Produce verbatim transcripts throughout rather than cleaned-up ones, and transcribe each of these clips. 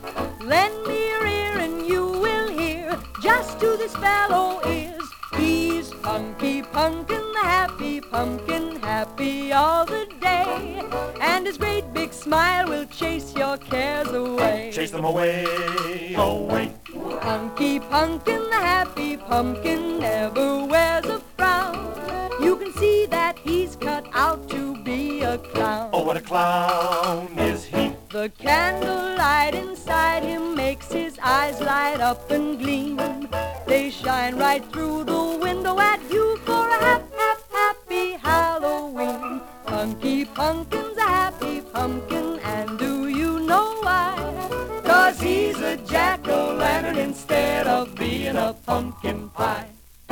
Lend me your ear and you will hear just who this fellow is. He's Punky Punkin, the happy pumpkin, happy all the day. And his great big smile will chase your cares away. Chase them away, away. Punky Punkin, the happy pumpkin, never wears a frown. You can see that he's cut out to be a clown. Oh, what a clown is he. The candlelight inside him makes his eyes light up and gleam. They shine right through the window at you for a hap, hap, happy Halloween. Punky Punkin's a happy pumpkin, and do you know why? 'Cause he's a jack-o'-lantern instead of being a pumpkin pie.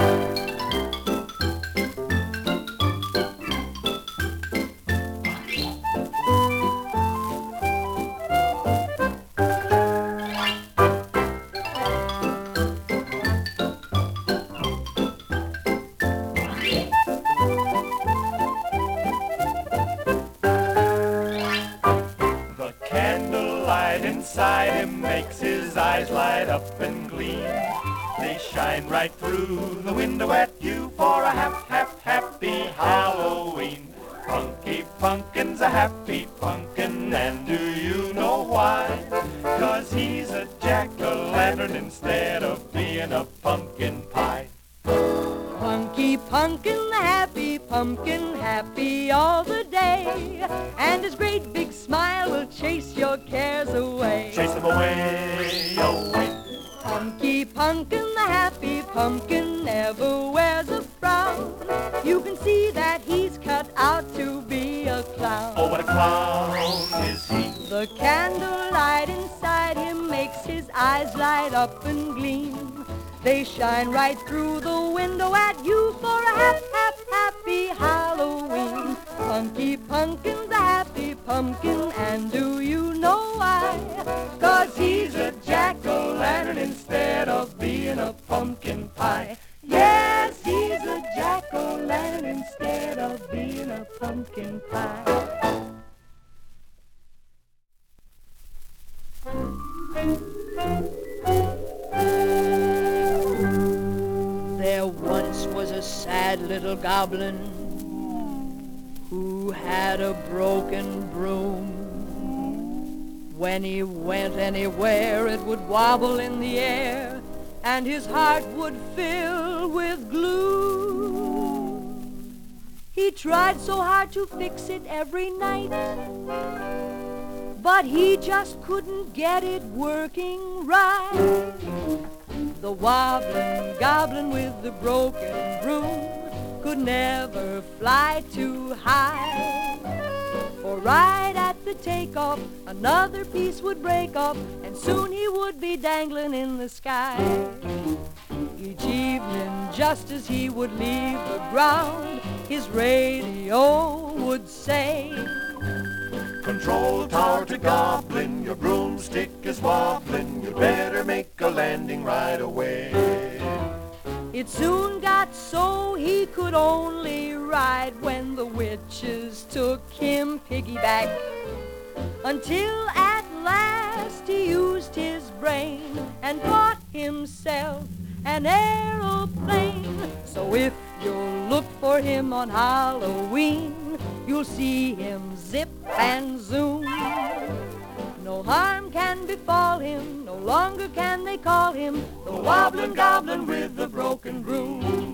Inside him makes his eyes light up and gleam. They shine right through the window at you for a hap, hap, happy Halloween. Punky Punkin's a happy pumpkin, and do you know why? 'Cause he's a jack-o'-lantern instead of being a pumpkin pie. Punky Punkin, the happy pumpkin, happy all the day. And his great big smile will chase your cares away. Chase them away, away. Punky Punkin, the happy pumpkin, never wears a frown. You can see that he's cut out to be a clown. Oh, what a clown is he. The candlelight inside him makes his eyes light up and gleam. They shine right through the window at you for a hap, hap, happy Halloween. Punky Punkin's a happy pumpkin, and do you know why? 'Cause he's a jack-o'-lantern instead of being a pumpkin pie. Yes, he's a jack-o'-lantern instead of being a pumpkin pie. There once was a sad little goblin who had a broken broom. When he went anywhere, it would wobble in the air, and his heart would fill with gloom. He tried so hard to fix it every night, but he just couldn't get it working right. The wobbling goblin with the broken broom could never fly too high. For right at the takeoff, another piece would break off, and soon he would be dangling in the sky. Each evening, just as he would leave the ground, his radio would say, Control tower to Goblin, your broomstick is wobbling. You'd better make a landing right away. It soon got so he could only ride when the witches took him piggyback, until at last he used his brain and bought himself an aeroplane. So if you'll look for him on Halloween, you'll see him zip and zoom. No harm can befall him, no longer can they call him the wobbling goblin with the broken broom.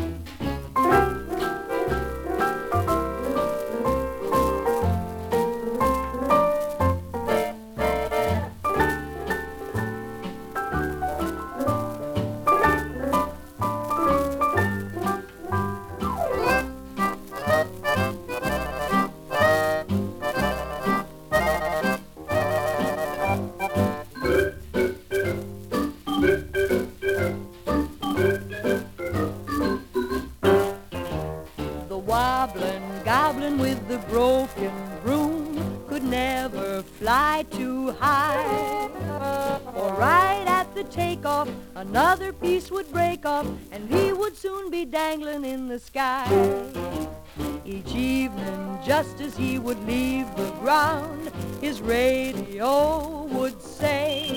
Wobbling goblin with the broken broom could never fly too high. For right at the takeoff, another piece would break off, and he would soon be dangling in the sky. Each evening, just as he would leave the ground, his radio would say,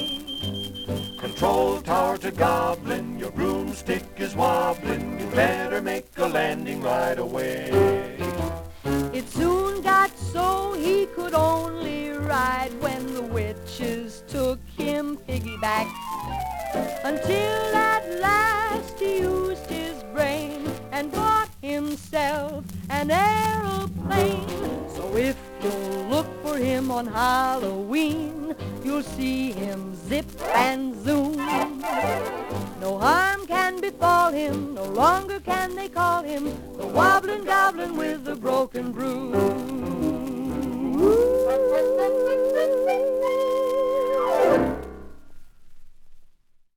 troll tower to goblin, your broomstick is wobbling, you better make a landing right away. It soon got so he could only ride when the witches took him piggyback, until at last he used his brain and bought himself an aeroplane. So if you'll look for him on Halloween, you'll see him zip and zoom. No harm can befall him, no longer can they call him the wobbling goblin with the broken broom.